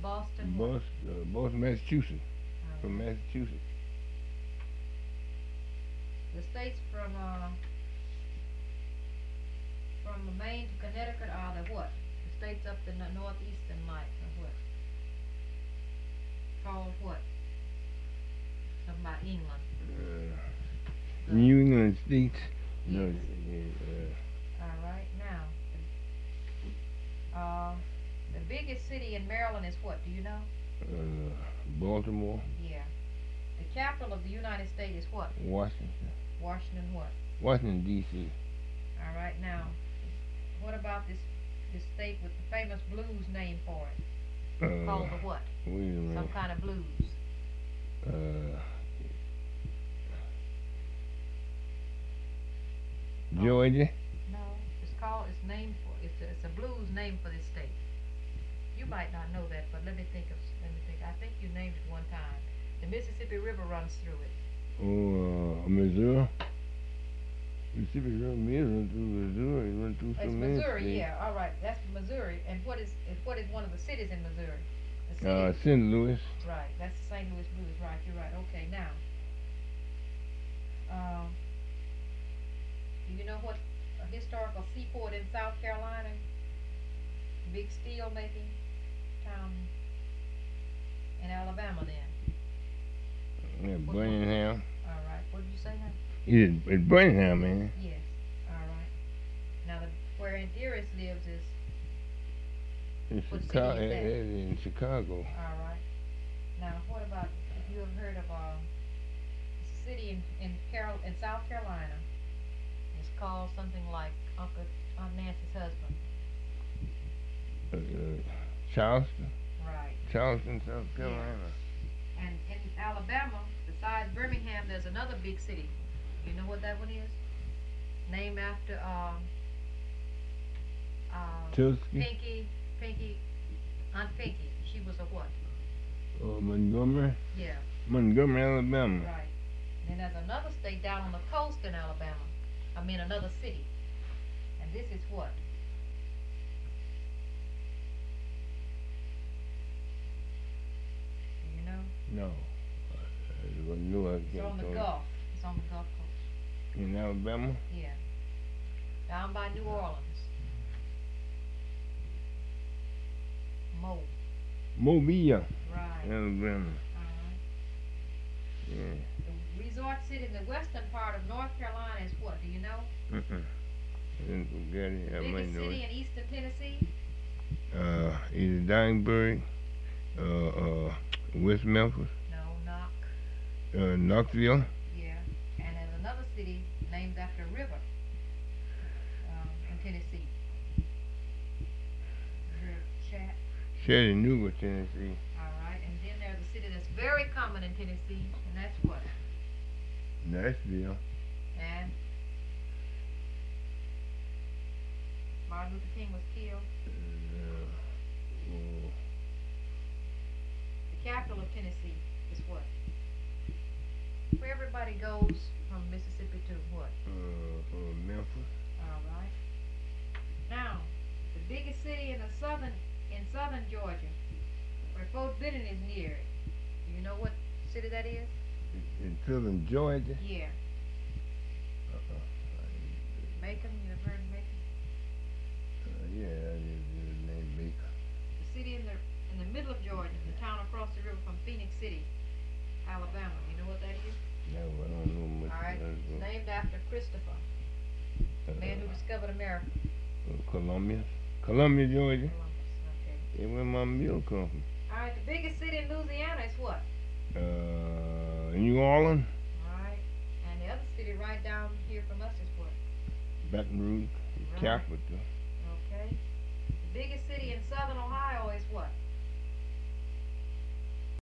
Boston what? Boston, Massachusetts. All From right. Massachusetts. The states from Maine to Connecticut are the what? The states up the northeastern light or what? Called what? Something about England. The, New England states. No, yes. All right. Now, the biggest city in Maryland is what? Do you know? Baltimore, Yeah. The capital of the United States is what? Washington, Washington what? Washington D.C. All right. Now, what about this state with the famous blues name for it? Called the what? Wait a minute. Some kind of blues. Uh, Oh, Georgia. no, it's named for it's a blues name for this state. You might not know that, but let me think. I think you named it one time. The Mississippi River runs through it. Oh, Missouri. Mississippi River run through Missouri. Run through It's so many Missouri, states. yeah. All right, that's Missouri. And what is one of the cities in Missouri? The city. St. Louis. Right, that's the St. Louis Blues. Right, you're right. Okay, now, um, do you know what a historical seaport in South Carolina? Big steel making town in Alabama then. Yeah, What? Birmingham. All right. What did you say now? It's Birmingham, man. Yes. All right. Now where Aunt Dearest lives is In what city Chicago. is that? In Chicago. All right. Now what about if you have heard of a city in South Carolina? It's called something like Aunt Nancy's husband. Uh, Charleston. Right. Charleston, South Yeah. Carolina. And in Alabama, besides Birmingham, there's another big city. You know what that one is? Named after Tuskegee. Pinky, Aunt Pinky. She was a what? Montgomery. Yeah, Montgomery, Alabama. right. And there's another state down on the coast in Alabama. I mean another city. And this is what? Do you know? No. I knew I It's can't on the go. Gulf. It's on the Gulf Coast. In Alabama. Yeah. Down by New Orleans. Mo. Mobile, Right. Alabama. Alright. Yeah. The resort city in the western part of North Carolina is what? Do you know? I didn't forget it. I might Biggest know city it. in eastern Tennessee? Either Dyingburg, West Memphis, No, Knock. Knoxville, Yeah. And there's another city named after a river in Tennessee. Chat. Chattanooga, Tennessee. Alright. And then there's a city that's very common in Tennessee, and that's what? Nashville. And Martin Luther King was killed. Oh, The capital of Tennessee is what? Where everybody goes from Mississippi to what? Memphis. All right. Now, the biggest city in southern Georgia, where Fort Benning is near it. Do you know what city that is? In southern Georgia. Yeah. Uh-uh. Macon. You ever heard of Macon? Yeah, that is his name, Baker. The city in the middle of Georgia, the town across the river from Phoenix City, Alabama. You know what that is? No, I don't know much All right. about It's it. named after Christopher, the man who discovered America. Columbia. Columbia, Georgia. Columbus. Okay. Yeah, where my meal come from. All right. The biggest city in Louisiana is what? New Orleans, Alright. And the other city right down here from us is what? Baton Rouge, Right. capital. Okay. The biggest city in southern Ohio is what?